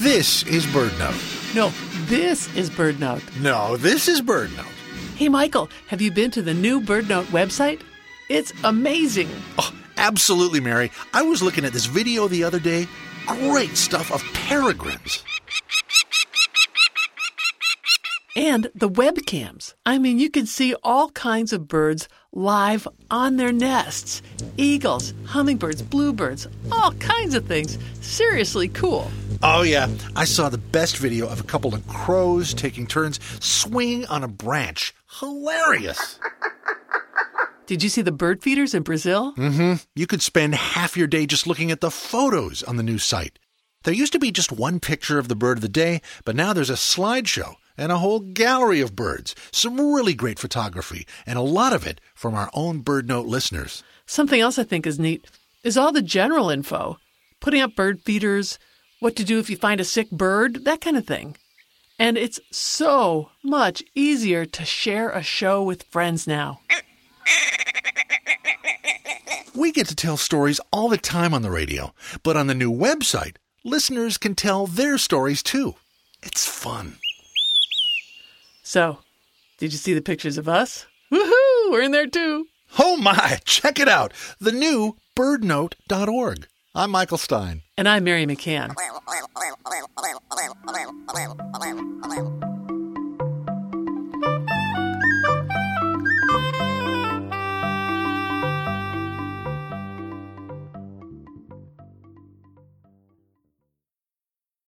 This is BirdNote. No, this is BirdNote. No, this is BirdNote. Hey, Michael, have you been to the new BirdNote website? It's amazing. Oh, absolutely, Mary. I was looking at this video the other day. Great stuff of peregrines. And the webcams. I mean, you can see all kinds of birds live on their nests. Eagles, hummingbirds, bluebirds, all kinds of things. Seriously cool. Oh, yeah. I saw the best video of a couple of crows taking turns swinging on a branch. Hilarious. Did you see the bird feeders in Brazil? Mm-hmm. You could spend half your day just looking at the photos on the new site. There used to be just one picture of the bird of the day, but now there's a slideshow and a whole gallery of birds. Some really great photography, and a lot of it from our own BirdNote listeners. Something else I think is neat is all the general info. Putting up bird feeders, what to do if you find a sick bird, that kind of thing. And it's so much easier to share a show with friends now. We get to tell stories all the time on the radio, but on the new website, listeners can tell their stories too. It's fun. So, did you see the pictures of us? Woohoo! We're in there too. Oh my, check it out. The new birdnote.org. I'm Michael Stein. And I'm Mary McCann.